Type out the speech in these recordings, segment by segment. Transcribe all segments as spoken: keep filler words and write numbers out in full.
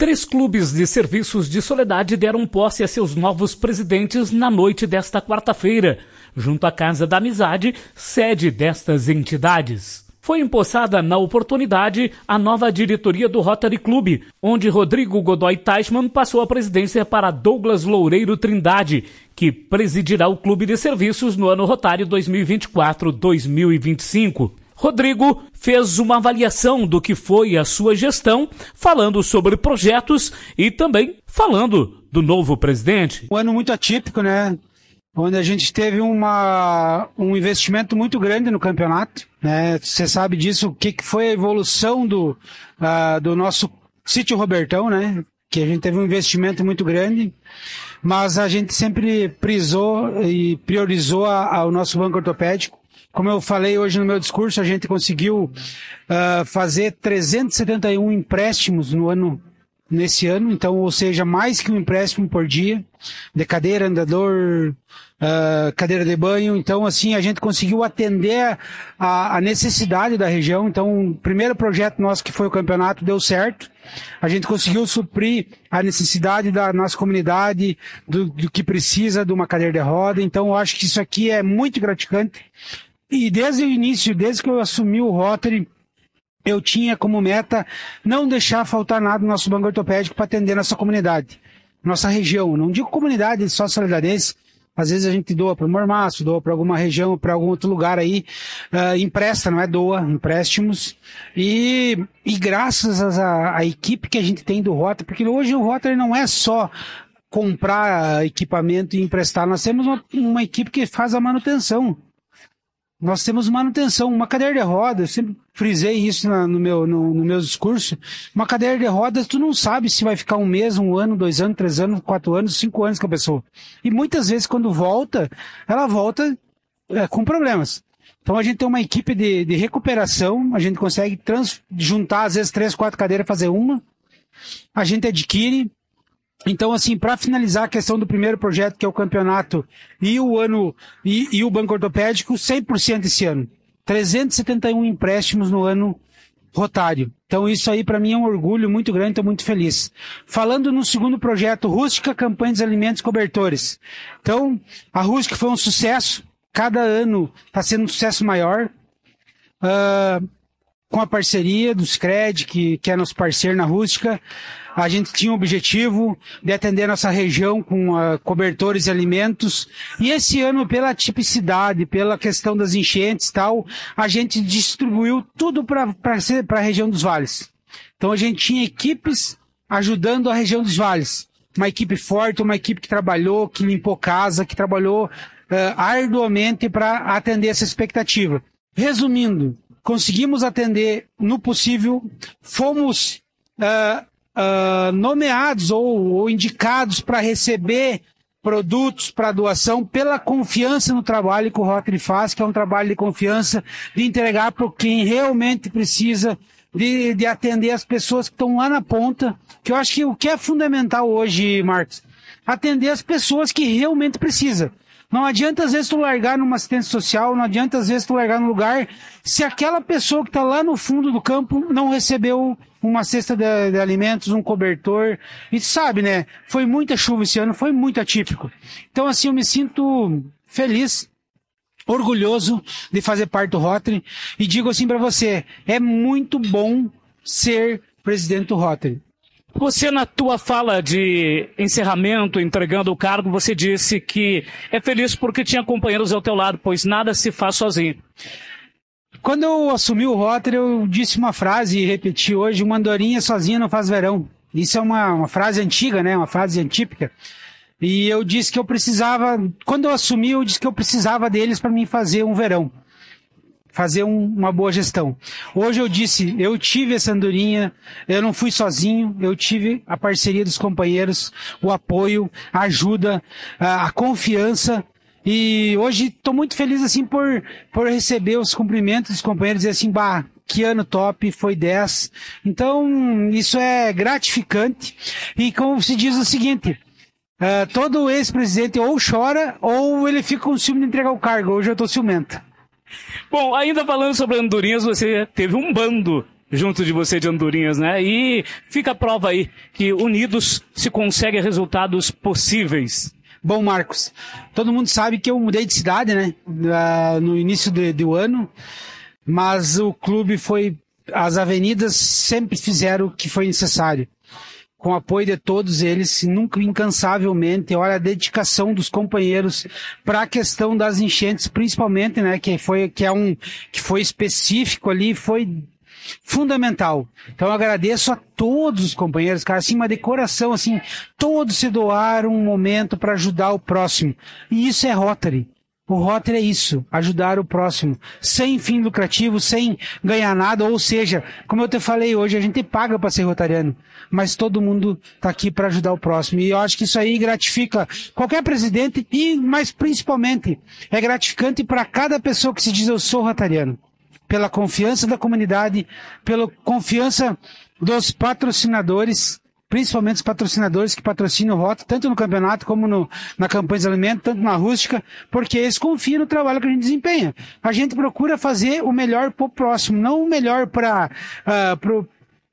Três clubes de serviços de Soledade deram posse a seus novos presidentes na noite desta quarta-feira, junto à Casa da Amizade, sede destas entidades. Foi empossada na oportunidade a nova diretoria do Rotary Club, onde Rodrigo Godoy Teichmann passou a presidência para Douglas Loureiro Trindade, que presidirá o Clube de Serviços no ano rotário dois mil e vinte e quatro a dois mil e vinte e cinco. Rodrigo fez uma avaliação do que foi a sua gestão, falando sobre projetos e também falando do novo presidente. Um ano muito atípico, né? Onde a gente teve uma, um investimento muito grande no campeonato, né? Você sabe disso, o que, que foi a evolução do, uh, do nosso Sítio Robertão, né? Que a gente teve um investimento muito grande, mas a gente sempre prisou e priorizou a, a, o nosso banco ortopédico. Como eu falei hoje no meu discurso, a gente conseguiu uh, fazer trezentos e setenta e um empréstimos no ano, nesse ano, então, ou seja, mais que um empréstimo por dia, de cadeira, andador, uh, cadeira de banho. Então, assim, a gente conseguiu atender a, a necessidade da região. Então, o primeiro projeto nosso, que foi o campeonato, deu certo. A gente conseguiu suprir a necessidade da nossa comunidade, do, do que precisa de uma cadeira de roda. Então, eu acho que isso aqui é muito gratificante. E desde o início, desde que eu assumi o Rotary, eu tinha como meta não deixar faltar nada no nosso banco ortopédico para atender nossa comunidade, nossa região. Não digo comunidade só solidarense, às vezes a gente doa para o Mormaço, doa para alguma região, para algum outro lugar aí, uh, empresta, não é doa, empréstimos. E, e graças à equipe que a gente tem do Rotary, porque hoje o Rotary não é só comprar equipamento e emprestar, nós temos uma, uma equipe que faz a manutenção. Nós temos manutenção, uma cadeira de rodas, eu sempre frisei isso na, no, meu, no, no meu discurso, uma cadeira de rodas, tu não sabe se vai ficar um mês, um ano, dois anos, três anos, quatro anos, cinco anos com a pessoa. E muitas vezes quando volta, ela volta é, com problemas. Então a gente tem uma equipe de, de recuperação, a gente consegue trans, juntar às vezes três, quatro cadeiras, fazer uma, a gente adquire. Então, assim, para finalizar a questão do primeiro projeto, que é o campeonato, e o ano, e, e o banco ortopédico, cem por cento esse ano. trezentos e setenta e um empréstimos no ano rotário. Então, isso aí para mim é um orgulho muito grande, estou muito feliz. Falando no segundo projeto, Rústica, Campanha de Alimentos e Cobertores. Então, a Rústica foi um sucesso, cada ano está sendo um sucesso maior. Uh, com a parceria do Scred, que, que é nosso parceiro na Rústica, a gente tinha o objetivo de atender a nossa região com uh, cobertores e alimentos. E esse ano, pela tipicidade, pela questão das enchentes e tal, a gente distribuiu tudo para a região dos vales. Então a gente tinha equipes ajudando a região dos vales. Uma equipe forte, uma equipe que trabalhou, que limpou casa, que trabalhou uh, arduamente para atender essa expectativa. Resumindo, conseguimos atender no possível, fomos uh, uh, nomeados ou, ou indicados para receber produtos para doação pela confiança no trabalho que o Rotary faz, que é um trabalho de confiança, de entregar para quem realmente precisa, de, de atender as pessoas que estão lá na ponta, que eu acho que o que é fundamental hoje, Marcos, atender as pessoas que realmente precisam. Não adianta às vezes tu largar numa assistência social, não adianta às vezes tu largar num lugar, se aquela pessoa que está lá no fundo do campo não recebeu uma cesta de, de alimentos, um cobertor, e sabe, né, foi muita chuva esse ano, foi muito atípico. Então assim, eu me sinto feliz, orgulhoso de fazer parte do Rotary, e digo assim para você, é muito bom ser presidente do Rotary. Você, na tua fala de encerramento, entregando o cargo, você disse que é feliz porque tinha companheiros ao teu lado, pois nada se faz sozinho. Quando eu assumi o Rotary, eu disse uma frase e repeti hoje, uma andorinha sozinha não faz verão. Isso é uma, uma frase antiga, né? Uma frase antípica. E eu disse que eu precisava, quando eu assumi, eu disse que eu precisava deles para mim fazer um verão. Fazer um, uma boa gestão. Hoje eu disse, eu tive essa andorinha, eu não fui sozinho, eu tive a parceria dos companheiros, o apoio, a ajuda, a, a confiança, e hoje estou muito feliz assim por, por receber os cumprimentos dos companheiros e dizer assim, bah, que ano top, foi dez. Então, isso é gratificante, e como se diz o seguinte, uh, todo ex-presidente ou chora, ou ele fica com ciúme de entregar o cargo. Hoje eu estou ciumento. Bom, ainda falando sobre andorinhas, você teve um bando junto de você de Andorinhas, né? E fica a prova aí que unidos se consegue resultados possíveis. Bom, Marcos, todo mundo sabe que eu mudei de cidade, né? No início de, do ano, mas o clube foi, as avenidas sempre fizeram o que foi necessário. Com o apoio de todos eles, nunca incansavelmente, olha a dedicação dos companheiros para a questão das enchentes, principalmente, né, que foi, que é um, que foi específico ali, foi fundamental. Então eu agradeço a todos os companheiros, cara, assim, uma decoração, assim, todos se doaram um momento para ajudar o próximo. E isso é Rotary. O Rotary é isso, ajudar o próximo, sem fim lucrativo, sem ganhar nada, ou seja, como eu te falei hoje, a gente paga para ser rotariano, mas todo mundo está aqui para ajudar o próximo, e eu acho que isso aí gratifica qualquer presidente, e mas principalmente é gratificante para cada pessoa que se diz eu sou rotariano, pela confiança da comunidade, pela confiança dos patrocinadores, principalmente os patrocinadores que patrocinam o Rotary, tanto no campeonato como no, na campanha de alimento, tanto na rústica, porque eles confiam no trabalho que a gente desempenha. A gente procura fazer o melhor para o próximo, não o melhor para uh,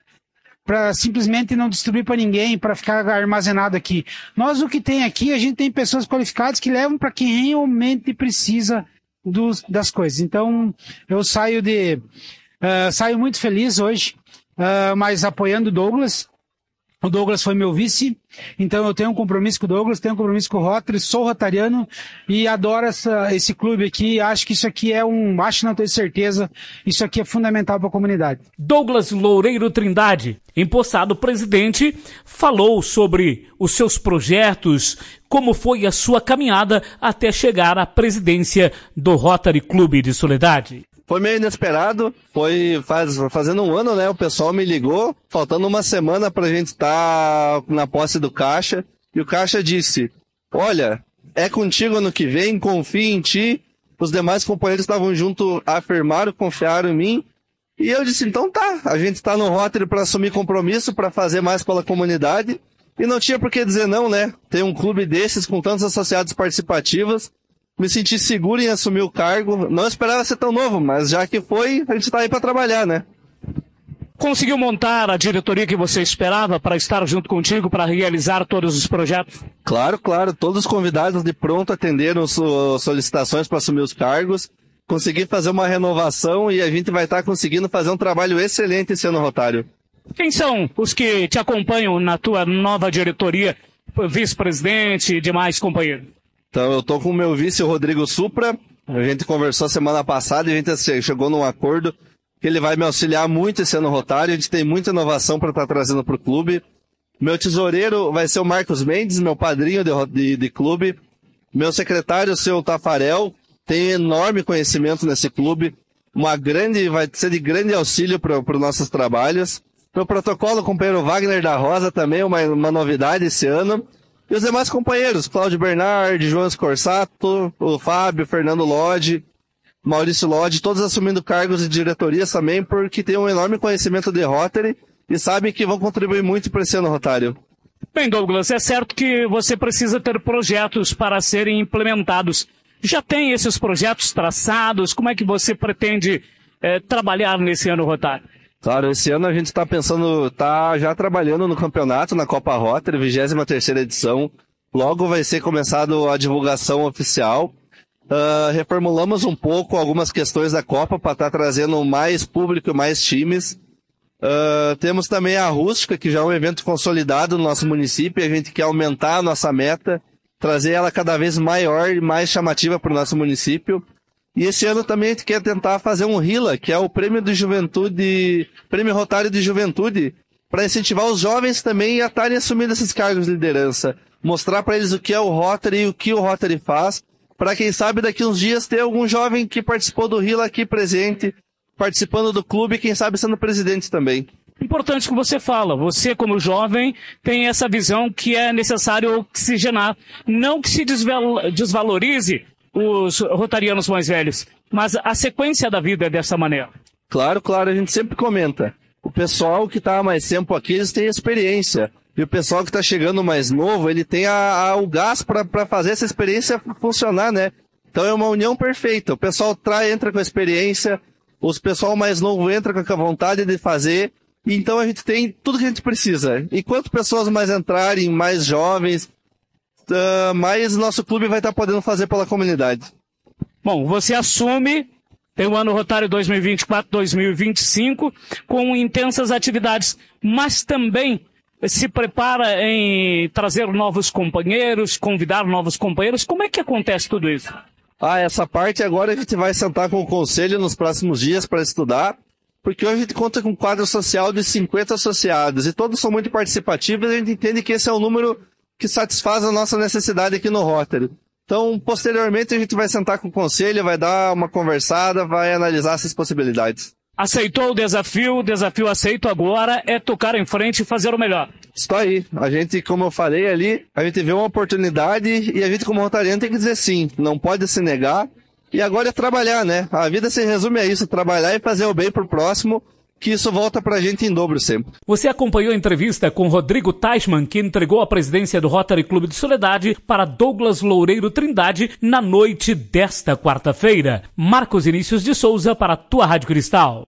para simplesmente não distribuir para ninguém, para ficar armazenado aqui. Nós, o que tem aqui, a gente tem pessoas qualificadas que levam para quem realmente precisa dos, das coisas. Então, eu saio de uh, saio muito feliz hoje, uh, mas apoiando o Douglas. O Douglas foi meu vice, então eu tenho um compromisso com o Douglas, tenho um compromisso com o Rotary, sou rotariano e adoro essa, esse clube aqui. Acho que isso aqui é um, acho não tenho certeza, isso aqui é fundamental para a comunidade. Douglas Loureiro Trindade, empossado presidente, falou sobre os seus projetos, como foi a sua caminhada até chegar à presidência do Rotary Clube de Soledade. Foi meio inesperado, foi faz, fazendo um ano, né, o pessoal me ligou, faltando uma semana pra gente estar tá na posse do Caixa, e o Caixa disse, olha, é contigo ano que vem, confio em ti, os demais companheiros estavam junto, afirmaram, confiaram em mim, e eu disse, então tá, a gente está no Rotary para assumir compromisso, para fazer mais pela comunidade, e não tinha por que dizer não, né, ter um clube desses com tantos associados participativos, me senti seguro em assumir o cargo. Não esperava ser tão novo, mas já que foi, a gente está aí para trabalhar, né? Conseguiu montar a diretoria que você esperava para estar junto contigo, para realizar todos os projetos? Claro, claro. Todos os convidados de pronto atenderam so- solicitações para assumir os cargos. Consegui fazer uma renovação e a gente vai estar tá conseguindo fazer um trabalho excelente esse ano, Rotário. Quem são os que te acompanham na tua nova diretoria, vice-presidente e demais companheiros? Então, eu tô com o meu vice, o Rodrigo Supra. A gente conversou semana passada e a gente chegou num acordo que ele vai me auxiliar muito esse ano Rotário. A gente tem muita inovação para estar tá trazendo para o clube. Meu tesoureiro vai ser o Marcos Mendes, meu padrinho de, de, de clube. Meu secretário, o seu Tafarel, tem enorme conhecimento nesse clube. Uma grande, vai ser de grande auxílio para os nossos trabalhos. Meu protocolo, o companheiro Wagner da Rosa, também uma, uma novidade esse ano. E os demais companheiros, Cláudio Bernardi, João Scorsato, o Fábio, Fernando Lodge, Maurício Lodge, todos assumindo cargos de diretorias também, porque têm um enorme conhecimento de Rotary e sabem que vão contribuir muito para esse ano Rotário. Bem, Douglas, é certo que você precisa ter projetos para serem implementados. Já tem esses projetos traçados? Como é que você pretende eh, trabalhar nesse ano Rotário? Claro, esse ano a gente está pensando, está já trabalhando no campeonato, na Copa Rotary, vigésima terceira edição. Logo vai ser começado a divulgação oficial. Uh, reformulamos um pouco algumas questões da Copa para estar tá trazendo mais público, mais times. Uh, temos também a Rústica, que já é um evento consolidado no nosso município, e a gente quer aumentar a nossa meta, trazer ela cada vez maior e mais chamativa para o nosso município. E esse ano também a gente quer tentar fazer um RILA, que é o Prêmio de Juventude, Prêmio Rotário de Juventude, para incentivar os jovens também a estarem assumindo esses cargos de liderança. Mostrar para eles o que é o Rotary e o que o Rotary faz, para quem sabe daqui uns dias ter algum jovem que participou do RILA aqui presente, participando do clube e quem sabe sendo presidente também. Importante que você fala, você como jovem tem essa visão que é necessário oxigenar, não que se desvalorize os rotarianos mais velhos, mas a sequência da vida é dessa maneira. Claro, claro, a gente sempre comenta. O pessoal que está há mais tempo aqui, eles têm experiência. E o pessoal que está chegando mais novo, ele tem a, a, o gás para fazer essa experiência funcionar, né? Então é uma união perfeita. O pessoal trai, entra com a experiência, os pessoal mais novo entra com a vontade de fazer, então a gente tem tudo que a gente precisa. E quanto pessoas mais entrarem, mais jovens, uh, mais nosso clube vai estar podendo fazer pela comunidade. Bom, você assume, tem o ano rotário dois mil e vinte e quatro, dois mil e vinte e cinco, com intensas atividades, mas também se prepara em trazer novos companheiros, convidar novos companheiros. Como é que acontece tudo isso? Ah, essa parte agora a gente vai sentar com o conselho nos próximos dias para estudar, porque hoje a gente conta com um quadro social de cinquenta associados, e todos são muito participativos, e a gente entende que esse é o número que satisfaz a nossa necessidade aqui no Rotary. Então, posteriormente, a gente vai sentar com o conselho, vai dar uma conversada, vai analisar essas possibilidades. Aceitou o desafio, o desafio aceito agora é tocar em frente e fazer o melhor. Estou aí. A gente, como eu falei ali, a gente vê uma oportunidade e a gente, como rotariano, tem que dizer sim. Não pode se negar. E agora é trabalhar, né? A vida se resume a isso, trabalhar e fazer o bem pro próximo, que isso volta pra gente em dobro sempre. Você acompanhou a entrevista com Rodrigo Teichmann, que entregou a presidência do Rotary Clube de Soledade para Douglas Loureiro Trindade na noite desta quarta-feira. Marcos Inícios de Souza para a tua Rádio Cristal.